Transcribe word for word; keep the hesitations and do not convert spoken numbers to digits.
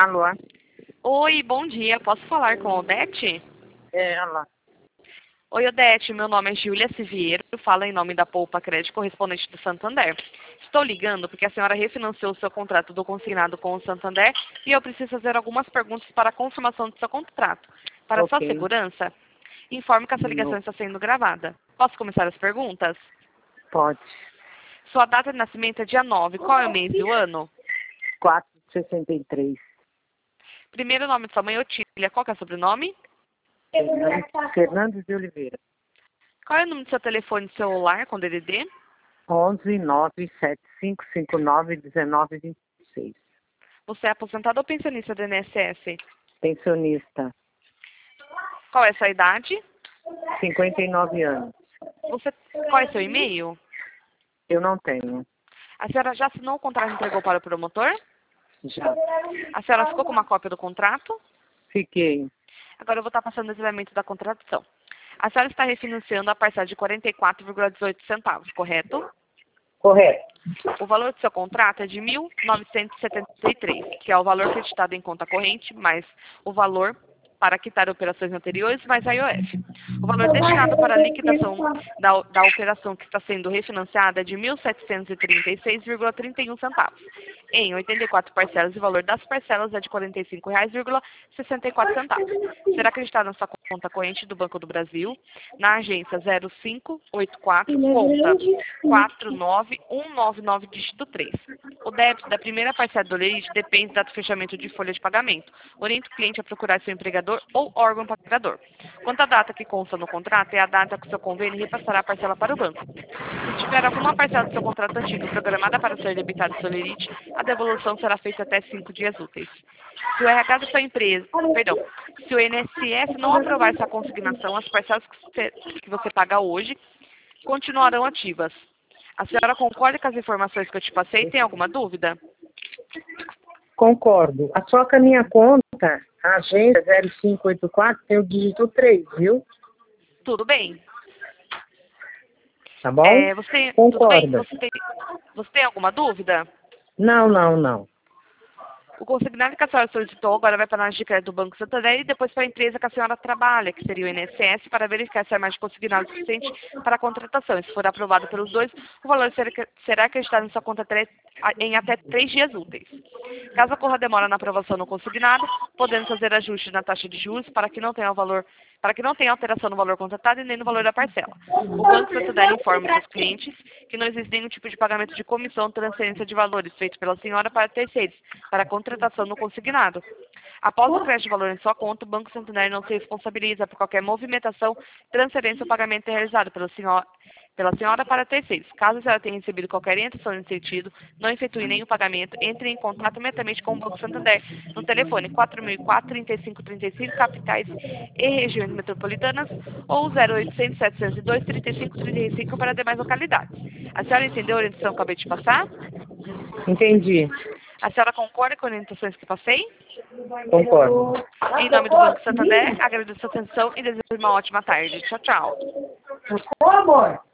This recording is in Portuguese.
Alô? Oi, bom dia. Posso falar com a Odete? É, alô. Oi, Odete. Meu nome é Júlia Siviero. Falo em nome da Poupa Crédito Correspondente do Santander. Estou ligando porque a senhora refinanciou o seu contrato do consignado com o Santander e eu preciso fazer algumas perguntas para a confirmação do seu contrato. Para sua Ok. segurança, informe que essa ligação Não. está sendo gravada. Posso começar as perguntas? Pode. Sua data de nascimento é dia nove. Qual é o mês e o ano? quatro de sessenta e três. Primeiro nome de sua mãe, Otília. Qual que é o sobrenome? Fernandes, Fernandes de Oliveira. Qual é o número do seu telefone celular com D D D? onze nove sete cinco cinco nove um nove dois seis. Você é aposentado ou pensionista do I N S S? Pensionista. Qual é a sua idade? cinquenta e nove anos. Você, qual é seu e-mail? Eu não tenho. A senhora já assinou o contrato e entregou para o promotor? Já. A senhora ficou com uma cópia do contrato? Fiquei. Agora eu vou estar passando o detalhamento da contratação. A senhora está refinanciando a parcela de quarenta e quatro vírgula dezoito centavos, correto? Correto. O valor do seu contrato é de mil novecentos e setenta e três, que é o valor acreditado em conta corrente, mais o valor para quitar operações anteriores, mais a I O F. O valor destinado para a liquidação da, da operação que está sendo refinanciada é de mil setecentos e trinta e seis vírgula trinta e um centavos. Em oitenta e quatro parcelas, o valor das parcelas é de quarenta e cinco reais e sessenta e quatro centavos. Será acreditado na sua conta corrente do Banco do Brasil, na agência zero cinco oito quatro, conta quatro nove um nove nove, dígito três. O débito da primeira parcela do lerite depende do fechamento de folha de pagamento. Orienta o cliente a procurar seu empregador ou órgão pagador. Quanto à data que consta no contrato, é a data que o seu convênio repassará a parcela para o banco. Se tiver alguma parcela do seu contrato antigo programada para ser debitada do seu lerite, a devolução será feita até cinco dias úteis. Se o R H da sua empresa, perdão, se o I N S S não aprovar essa consignação, as parcelas que você, que você paga hoje continuarão ativas. A senhora concorda com as informações que eu te passei? Tem alguma dúvida? Concordo. A só que a minha conta, a agência zero cinco oito quatro, tem o dígito três, viu? Tudo bem. Tá bom? É, você, tudo bem? Concorda. Você tem, você tem alguma dúvida? Não, não, não. O consignado que a senhora solicitou agora vai para a análise de crédito do Banco Santander e depois para a empresa que a senhora trabalha, que seria o I N S S, para verificar se é mais consignado suficiente para a contratação. E se for aprovado pelos dois, o valor será acreditado em sua conta em até três dias úteis. Caso ocorra demora na aprovação no consignado, podemos fazer ajustes na taxa de juros para que não tenha o valor, para que não tenha alteração no valor contratado e nem no valor da parcela. O Banco Santander informa seus clientes que não existe nenhum tipo de pagamento de comissão ou transferência de valores feito pela senhora para terceiros, para a contratação no consignado. Após o crédito de valor em sua conta, o Banco Santander não se responsabiliza por qualquer movimentação, transferência ou pagamento realizado pela senhora, pela senhora para terceiros. Caso a senhora tenha recebido qualquer orientação nesse sentido, não efetue nenhum pagamento, entre em contato imediatamente com o Banco Santander no telefone quatro mil e quatro, trinta e cinco trinta e cinco, capitais e regiões metropolitanas, ou zero oitocentos, setecentos e dois, trinta e cinco trinta e cinco para demais localidades. A senhora entendeu a orientação que eu acabei de passar? Entendi. A senhora concorda com as orientações que passei? Concordo. Em nome do Banco Santander, agradeço a atenção e desejo uma ótima tarde. Tchau, tchau. Ô, amor.